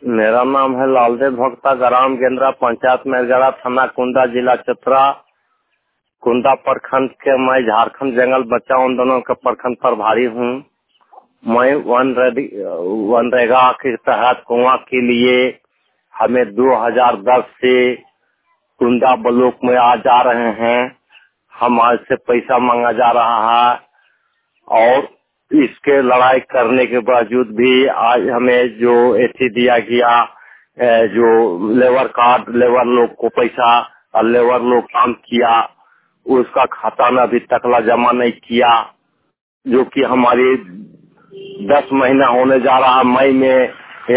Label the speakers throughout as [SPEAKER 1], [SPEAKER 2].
[SPEAKER 1] मेरा नाम है लालदेव भक्ता, ग्राम गेंद्रा, पंचायत मेरगड़ा, थाना कुंदा, जिला चतरा। कुंदा प्रखंड के मैं झारखंड जंगल बचाओ आंदोलन का प्रखंड प्रभारी हूँ। मैं मनरेगा के तहत कुआं के लिए हमें 2010 से कुंदा ब्लॉक में आ जा रहे हैं। हमारे से पैसा मांगा जा रहा है और इसके लड़ाई करने के बावजूद भी आज हमें जो एथी दिया गया, जो लेबर कार्ड, लेबर लोग को पैसा और लेबर लोग काम किया, उसका खाता में अभी तक जमा नहीं किया, जो कि हमारी 10 महीना होने जा रहा। मई में ये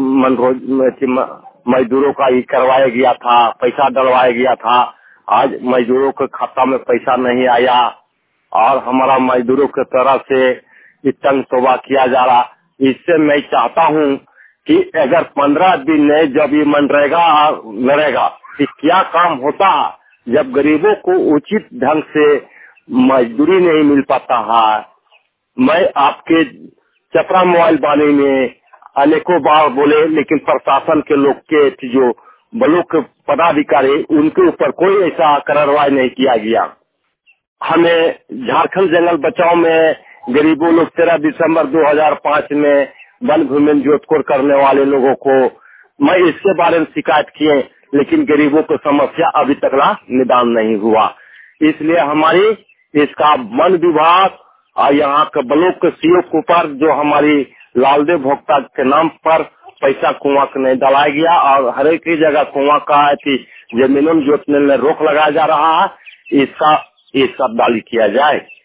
[SPEAKER 1] मजदूरों का ही करवाया गया था, पैसा डलवाया गया था। आज मजदूरों के खाता में पैसा नहीं आया और हमारा मजदूरों की तरफ से तंग तोबा किया जा रहा। इससे मैं चाहता हूं कि अगर 15 दिन में जब ये मनरेगा लड़ेगा कि क्या काम होता है जब गरीबों को उचित ढंग से मजदूरी नहीं मिल पाता है। मैं आपके चतरा मोबाइल वाले में अनेकों बार बोले, लेकिन प्रशासन के लोग के जो ब्लॉक के पदाधिकारी उनके ऊपर कोई ऐसा कार्रवाई नहीं किया गया। हमें झारखंड जंगल बचाओ में गरीबों लोग 13 दिसंबर 2005 में वन भूमि जोतकोड़ करने वाले लोगों को मैं इसके बारे में शिकायत किए, लेकिन गरीबों को समस्या अभी तक निदान नहीं हुआ। इसलिए हमारी इसका वन विभाग और यहाँ के ब्लॉक के सीओ के ऊपर जो हमारी लालदेव भोक्ता के नाम पर पैसा कुआं को नहीं डाला गया और हर एक जगह कुआं का जमीनों जोतने में रोक लगाया जा रहा है, इसका दाली किया जाए।